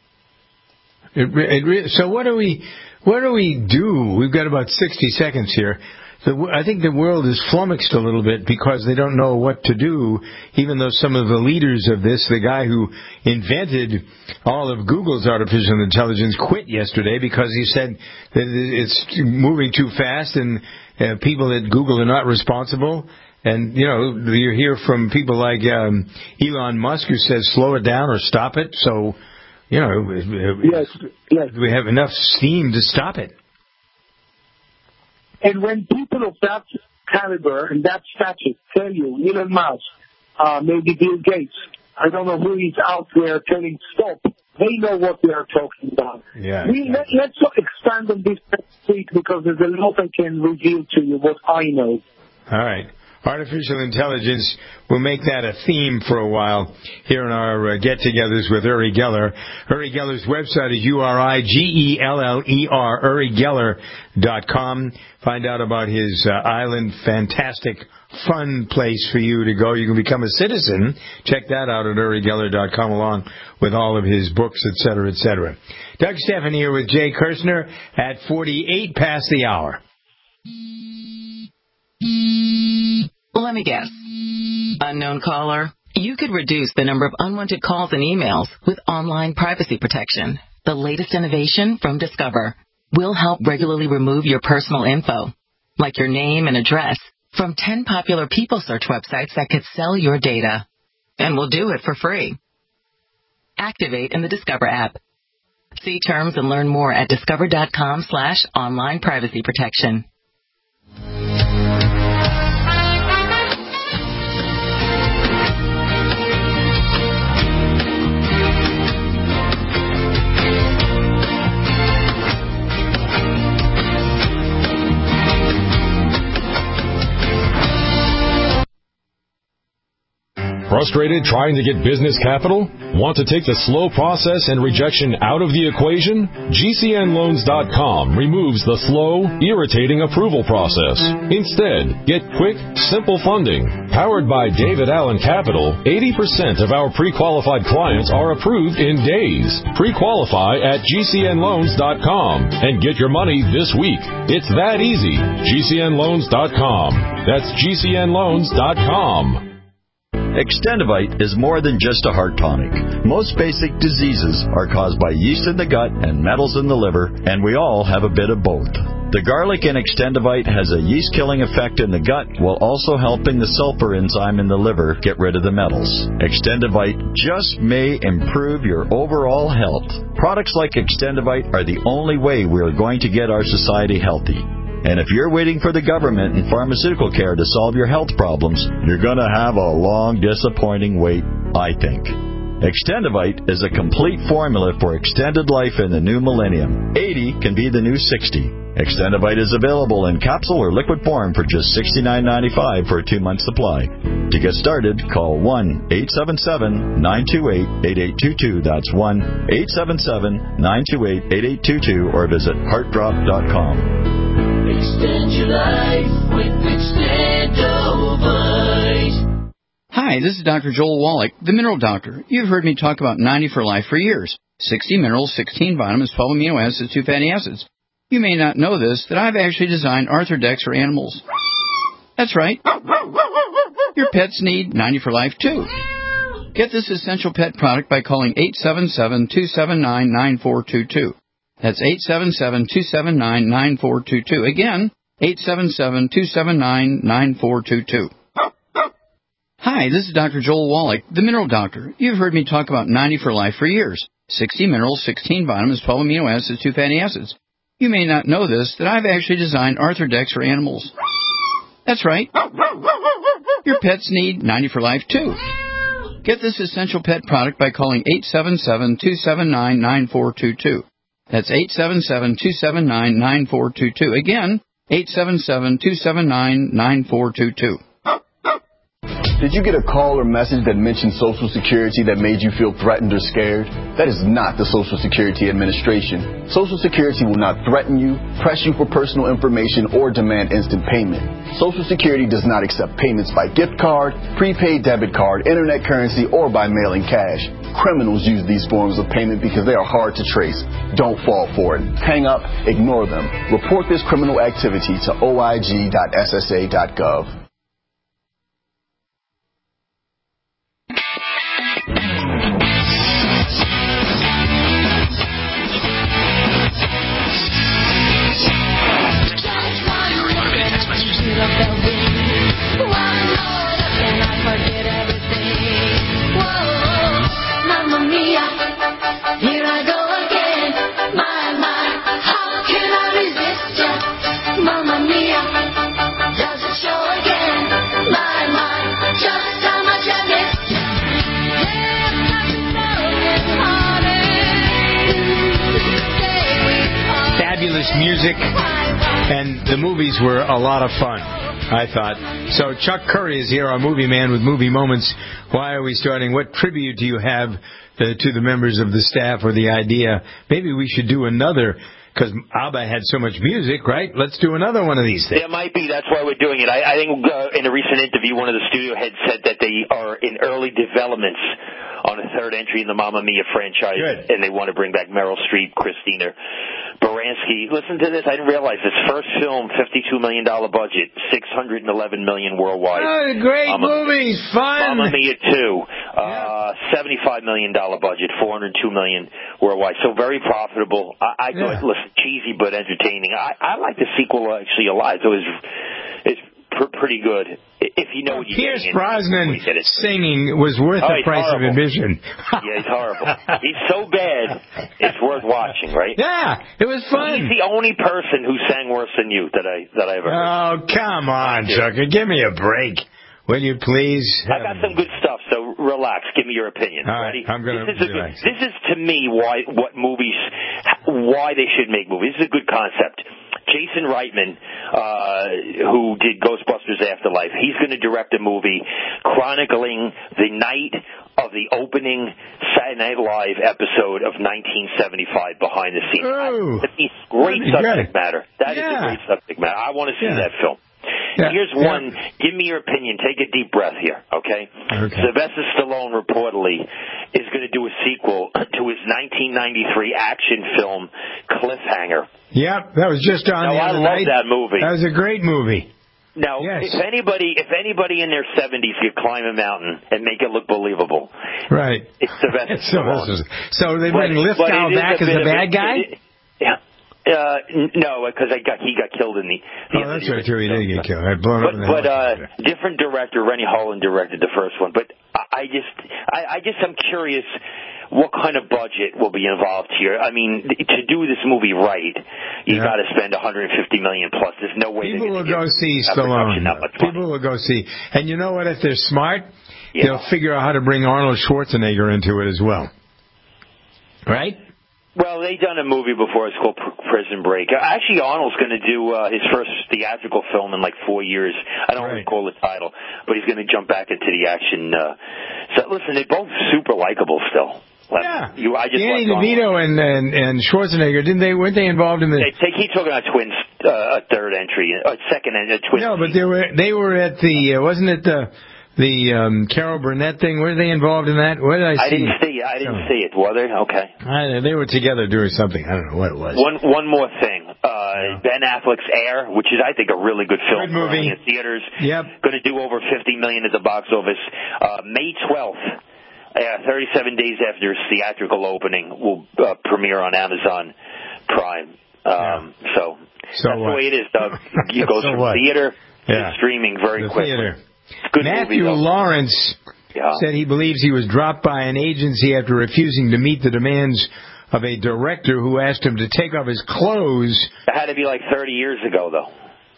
It, it re- so what do we what do we do? We've got about sixty seconds here. The, I think the world is flummoxed a little bit because they don't know what to do, even though some of the leaders of this, the guy who invented all of Google's artificial intelligence, quit yesterday because he said that it's moving too fast and uh, people at Google are not responsible. And, you know, you hear from people like um, Elon Musk who says slow it down or stop it. So, you know, yes, yes. we have enough steam to stop it. And when people of that caliber and that stature tell you, Elon Musk, uh, maybe Bill Gates, I don't know who is out there telling stop, they know what they are talking about. Yeah, we, let, let's expand on this next week because there's a lot I can reveal to you what I know. All right. Artificial intelligence, we'll make that a theme for a while here in our uh, get-togethers with Uri Geller. Uri Geller's website is U R I G E L L E R, uri geller dot com. Find out about his uh, island, fantastic, fun place for you to go. You can become a citizen. Check that out at uri geller dot com along with all of his books, et cetera, et cetera. Doug Stephan here with Jay Kirshner at forty-eight past the hour. Let me guess. Unknown caller. You could reduce the number of unwanted calls and emails with online privacy protection. The latest innovation from Discover will help regularly remove your personal info, like your name and address, from ten popular people search websites that could sell your data. And we'll do it for free. Activate in the Discover app. See terms and learn more at discover.com slash online privacy protection. Frustrated trying to get business capital? Want to take the slow process and rejection out of the equation? G C N loans dot com removes the slow, irritating approval process. Instead, get quick, simple funding. Powered by David Allen Capital, eighty percent of our pre-qualified clients are approved in days. Pre-qualify at G C N loans dot com and get your money this week. It's that easy. G C N loans dot com. That's G C N loans dot com. Extendivite is more than just a heart tonic. Most basic diseases are caused by yeast in the gut and metals in the liver, and we all have a bit of both. The garlic in Extendivite has a yeast-killing effect in the gut while also helping the sulfur enzyme in the liver get rid of the metals. Extendivite just may improve your overall health. Products like Extendivite are the only way we are going to get our society healthy. And if you're waiting for the government and pharmaceutical care to solve your health problems, you're going to have a long, disappointing wait, I think. Extendivite is a complete formula for extended life in the new millennium. eighty can be the new sixty. Extendivite is available in capsule or liquid form for just sixty-nine ninety-five for a two-month supply. To get started, call one eight seven seven, nine two eight, eight eight two two. That's one eight seven seven, nine two eight, eight eight two two or visit heart drop dot com. Extend your life with Extendivite. Hi, this is Doctor Joel Wallach, the Mineral Doctor. You've heard me talk about ninety for Life for years. sixty minerals, sixteen vitamins, twelve amino acids, two fatty acids. You may not know this, that I've actually designed Arthrodex for animals. That's right. Your pets need ninety for Life, too. Get this essential pet product by calling eight seven seven, two seven nine, nine four two two. That's eight seven seven, two seven nine, nine four two two. Again, eight seven seven, two seven nine, nine four two two. Hi, this is Doctor Joel Wallach, the Mineral Doctor. You've heard me talk about ninety for Life for years. sixty minerals, sixteen vitamins, twelve amino acids, two fatty acids. You may not know this, that I've actually designed Arthrodex for animals. That's right. Your pets need ninety for Life, too. Get this essential pet product by calling eight seven seven, two seven nine, nine four two two. That's eight seven seven, two seven nine, nine four two two. Again, eight seven seven, two seven nine, nine four two two. Did you get a call or message that mentioned Social Security that made you feel threatened or scared? That is not the Social Security Administration. Social Security will not threaten you, press you for personal information, or demand instant payment. Social Security does not accept payments by gift card, prepaid debit card, internet currency, or by mailing cash. Criminals use these forms of payment because they are hard to trace. Don't fall for it. Hang up, ignore them. Report this criminal activity to O I G dot S S A dot gov. Music, and the movies were a lot of fun, I thought. So Chuck Curry is here, our movie man with Movie Moments. Why are we starting? What tribute do you have uh, to the members of the staff, or the idea? Maybe we should do another, because ABBA had so much music, right? Let's do another one of these things. There might be. That's why we're doing it. I, I think uh, in a recent interview, one of the studio heads said that they are in early developments on a third entry in the Mamma Mia franchise. Good. And they want to bring back Meryl Streep, Christina Baranski. Listen to this. I didn't realize this. First film, fifty-two million dollars budget, six hundred eleven million dollars worldwide. Oh, great Mamma, movies, fun. Mamma Mia two, uh, seventy-five million dollars budget, four hundred two million dollars worldwide. So very profitable. I, I yeah. thought, listen, cheesy but entertaining. I, I like the sequel actually a lot. So it's, it's pr- pretty good. If you know what you're Pierce getting. Brosnan singing was worth oh, the price horrible. of admission. Yeah, he's horrible. He's so bad, it's worth watching, right? Yeah, it was fun. He's the only person who sang worse than you that I that I ever heard. Oh, come on, Chucker. Give me a break. Will you please? I got some good stuff, so relax. Give me your opinion. All Ready? right, I'm going to relax. This is, to me, why what movies, why they should make movies. This is a good concept. Jason Reitman, uh, who did Ghostbusters Afterlife, he's going to direct a movie chronicling the night of the opening Saturday Night Live episode of nineteen seventy-five, behind the scenes. Oh, That's great subject good. matter. That yeah. is a great subject matter. I want to see yeah. that film. Yeah. Here's one. Yeah. Give me your opinion. Take a deep breath here, okay? okay? Sylvester Stallone reportedly is going to do a sequel to his nineteen ninety-three action film Cliffhanger. Yep, that was just on now, the other I love night. that movie. That was a great movie. Now, yes. if anybody, if anybody in their seventies could climb a mountain and make it look believable, right? It's Sylvester Stallone. So they bring Lithgow back as the bad guy. It, yeah. Uh, no, because I got he got killed in the. the oh, that's right too. He did get killed. I blown but, up in the but uh, different director, Rennie Holland directed the first one. But I, I just, I, I just, I'm curious what kind of budget will be involved here. I mean, to do this movie right, you Yeah. got to spend one hundred fifty million plus. There's no way People they're will gonna go give see that production Stallone. that much money. People will go see. And you know what? If they're smart, Yeah. they'll figure out how to bring Arnold Schwarzenegger into it as well. Right? Well, they done a movie before. It's called Pr- Prison Break. Actually, Arnold's going to do uh, his first theatrical film in like four years. I don't Right. recall the title, but he's going to jump back into the action. Uh, so listen, they're both super likable still. Like, Yeah. You, I just Danny watched DeVito and, and and Schwarzenegger, didn't they? Weren't they involved in the? They, they keep talking about twins, uh, a third entry, a second and a twin. No, but they were they were at the uh, wasn't it the the um, Carol Burnett thing? Were they involved in that? What did I see? I didn't see. I didn't Oh. see it. Were they? Okay. I, they were together doing something. I don't know what it was. One one more thing. Uh, Ben Affleck's Air, which is I think a really good film. Good movie. In theaters. Yep. Going to do over fifty million at the box office. Uh, May twelfth. Uh, thirty-seven days after its theatrical opening, will uh, premiere on Amazon Prime. Um, yeah. So, so that's what? the way it is, Doug. It goes so from what? theater yeah. to streaming very the quickly. Theater. Good Matthew movie, Lawrence yeah. said he believes he was dropped by an agency after refusing to meet the demands of a director who asked him to take off his clothes. It had to be like thirty years ago, though.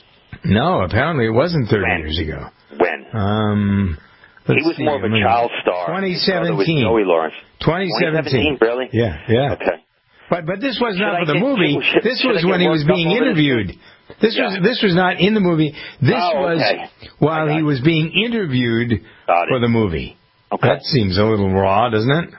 No, apparently it wasn't thirty when? years ago. When? Um... Let's he was see, more of a child star. twenty seventeen. Joey Lawrence. twenty seventeen. Really? Yeah, yeah. Okay. But but this was Should not I for the get, movie. should, this should was when he was being interviewed. This yeah. was this was not in the movie. This oh, was okay. while he was being interviewed for the movie. Okay. That seems a little raw, doesn't it?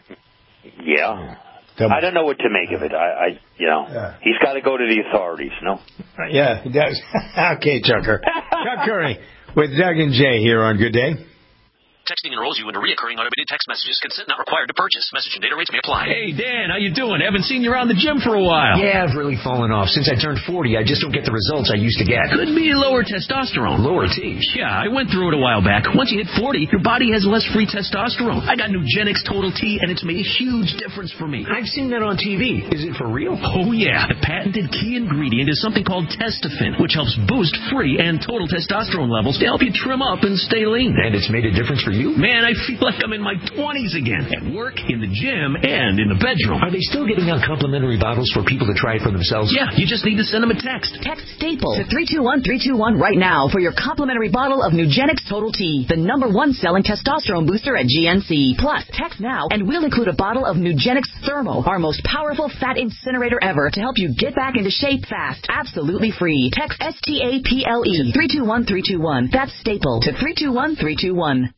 Yeah. Double. I don't know what to make of it. I, I you know, yeah. he's got to go to the authorities, no? Yeah, he does. Okay, Chucker. Chuck Curry with Doug and Jay here on Good Day. Texting enrolls you into reoccurring automated text messages. Consent not required to purchase. Message and data rates may apply. Hey, Dan, how you doing? Haven't seen you around the gym for a while. Yeah, I've really fallen off. Since I turned forty, I just don't get the results I used to get. Could be lower testosterone. Lower T. Yeah, I went through it a while back. Once you hit forty, your body has less free testosterone. I got Nugenix Total T, and it's made a huge difference for me. I've seen that on T V. Is it for real? Oh, yeah. The patented key ingredient is something called Testofen, which helps boost free and total testosterone levels to help you trim up and stay lean. And it's made a difference for you? Man, I feel like I'm in my twenties again, at work, in the gym, and in the bedroom. Are they still giving out complimentary bottles for people to try it for themselves? Yeah, you just need to send them a text. Text STAPLE to three two one three two one right now for your complimentary bottle of Nugenix Total T, the number one selling testosterone booster at G N C. Plus, text now and we'll include a bottle of Nugenix Thermo, our most powerful fat incinerator ever, to help you get back into shape fast. Absolutely free. Text S T A P L E to three two one three two one. That's STAPLE to three two one three two one.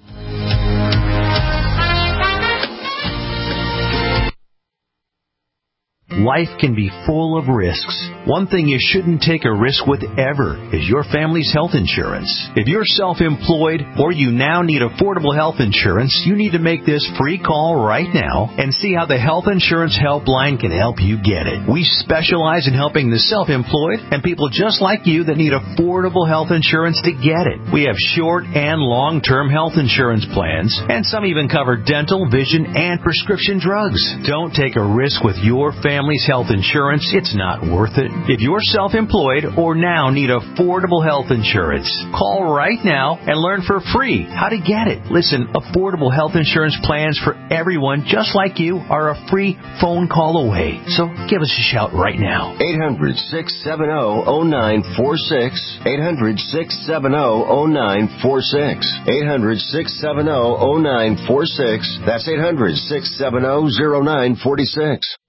Life can be full of risks. One thing you shouldn't take a risk with ever is your family's health insurance. If you're self-employed or you now need affordable health insurance, you need to make this free call right now and see how the Health Insurance Helpline can help you get it. We specialize in helping the self-employed and people just like you that need affordable health insurance to get it. We have short and long-term health insurance plans, and some even cover dental, vision, and prescription drugs. Don't take a risk with your family's health insurance. It's not worth it. If you're self-employed or now need affordable health insurance, call right now and learn for free how to get it. Listen, affordable health insurance plans for everyone just like you are a free phone call away. So give us a shout right now. eight hundred, six seven zero, zero nine four six. eight hundred, six seven zero, zero nine four six. eight hundred, six seven zero, zero nine four six. That's eight hundred, six seven zero, zero nine four six.